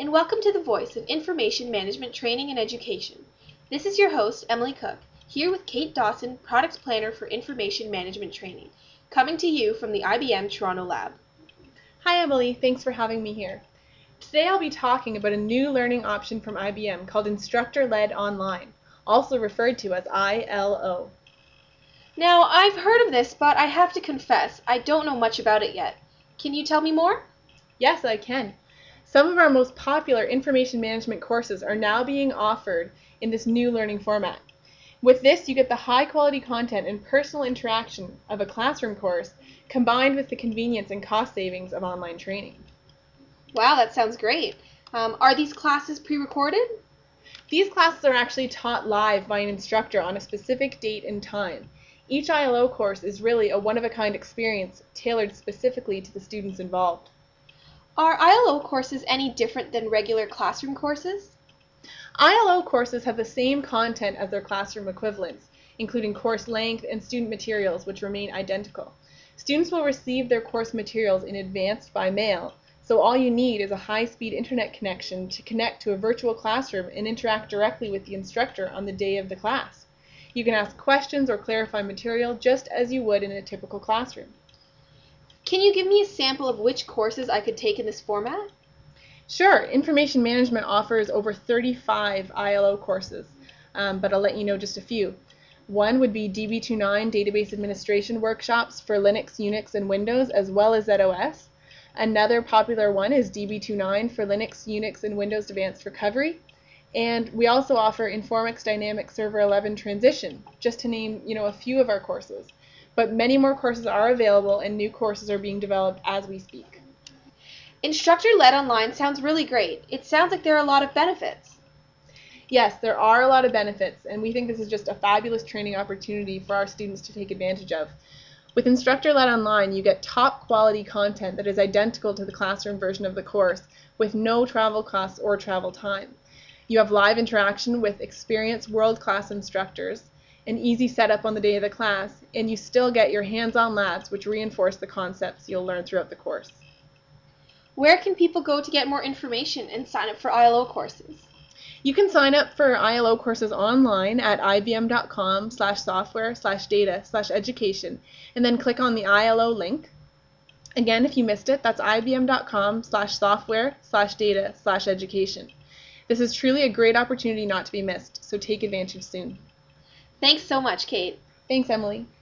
and welcome to the Voice of Information Management Training and Education. This is your host, Emily Cook, here with Kate Dawson, Product Planner for Information Management Training, coming to you from the IBM Toronto Lab. Hi Emily, thanks for having me here. Today I'll be talking about a new learning option from IBM called Instructor-Led Online, also referred to as ILO. Now, I've heard of this, but I have to confess, I don't know much about it yet. Can you tell me more? Yes, I can. Some of our most popular information management courses are now being offered in this new learning format. With this, you get the high-quality content and personal interaction of a classroom course combined with the convenience and cost savings of online training. Wow, that sounds great. Are these classes pre-recorded? These classes are actually taught live by an instructor on a specific date and time. Each ILO course is really a one-of-a-kind experience tailored specifically to the students involved. Are ILO courses any different than regular classroom courses? ILO courses have the same content as their classroom equivalents, including course length and student materials, which remain identical. Students will receive their course materials in advance by mail, so all you need is a high-speed internet connection to connect to a virtual classroom and interact directly with the instructor on the day of the class. You can ask questions or clarify material just as you would in a typical classroom. Can you give me a sample of which courses I could take in this format? Sure, information management offers over 35 ILO courses, but I'll let you know just a few. One would be DB29 Database Administration Workshops for Linux, Unix, and Windows, as well as ZOS. Another popular one is DB29 for Linux, Unix, and Windows Advanced Recovery. And we also offer Informix Dynamics Server 11 Transition, just to name a few of our courses. But many more courses are available and new courses are being developed as we speak. Instructor-led online sounds really great. It sounds like there are a lot of benefits. Yes, there are a lot of benefits, and we think this is just a fabulous training opportunity for our students to take advantage of. With Instructor-led online, you get top quality content that is identical to the classroom version of the course with no travel costs or travel time. You have live interaction with experienced world-class instructors, an easy setup on the day of the class, and you still get your hands-on labs which reinforce the concepts you'll learn throughout the course. Where can people go to get more information and sign up for ILO courses? You can sign up for ILO courses online at ibm.com/software/data/education and then click on the ILO link. Again, if you missed it, that's ibm.com/software/data/education. This is truly a great opportunity not to be missed, so take advantage soon. Thanks so much, Kate. Thanks, Emily.